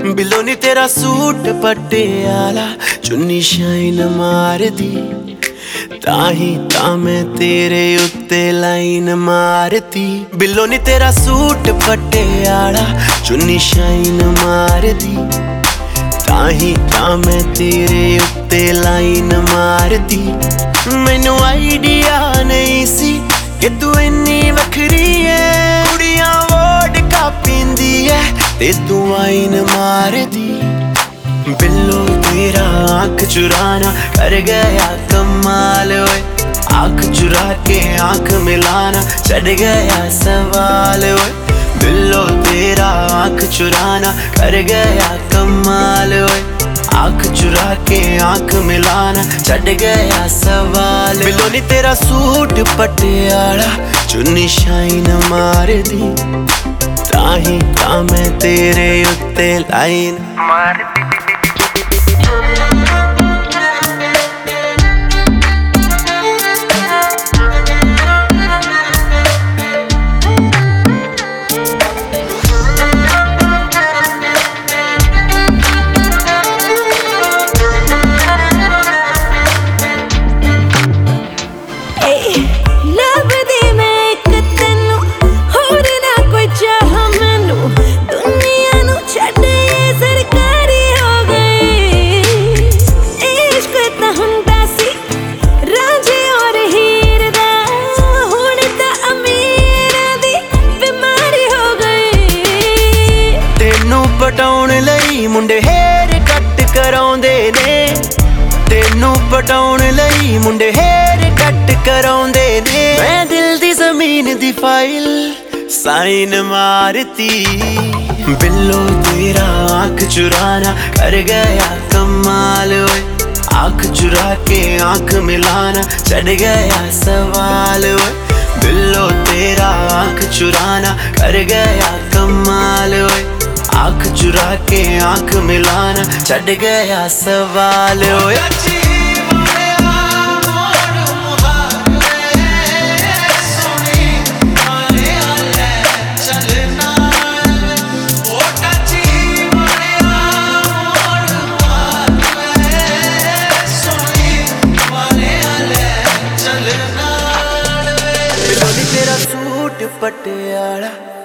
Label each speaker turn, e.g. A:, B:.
A: Below नी तेरा suit Patiala चुन्नी shine मारदी ताही ता मैं तेरे उत्ते लाइन मारती। बिलो नी तेरा सूट पटियाला चुन्नी शाइन मारदी ताही ता मैं तेरे उत्ते लाइन मारती। मैनू आइडिया नहीं सी कि तू इन्नी वखरी है, कुड़ियां वोडका पींदी है ते तू आइन मारदी। बिल्लो तेरा आँख चुराना कर गया कमाल ओए, आँख चुरा के आँख मिलाना चढ़ गया सवाल ओए। बिल्लो तेरा आँख चुराना कर गया कमाल ओए, आँख चुरा के आँख मिलाना चढ़ गया सवाल। बिल्लो नी तेरा सूट पटियाला चुन्नी शाइन मारदी ताही ता मैं तेरे उत्ते लाइन मारदी। पटाउण लई मुंडे हेयर कट कराउंदे ने, तेनू पटाउण लई मुंडे हेयर कट कराउंदे ने। मैं दिल दी जमीन दी फाइल साइन मारती। बिल्लो तेरा आँख चुराना कर गया कमाल ओए, आँख चुरा के आँख मिलाना चढ़ गया सवाल ओए। बिल्लो तेरा आँख चुराना कर गया कमाल ओए, आँख चुरा के आँख मिलाना चढ़ गया सवाल ओए। तेरा सूट पटियाला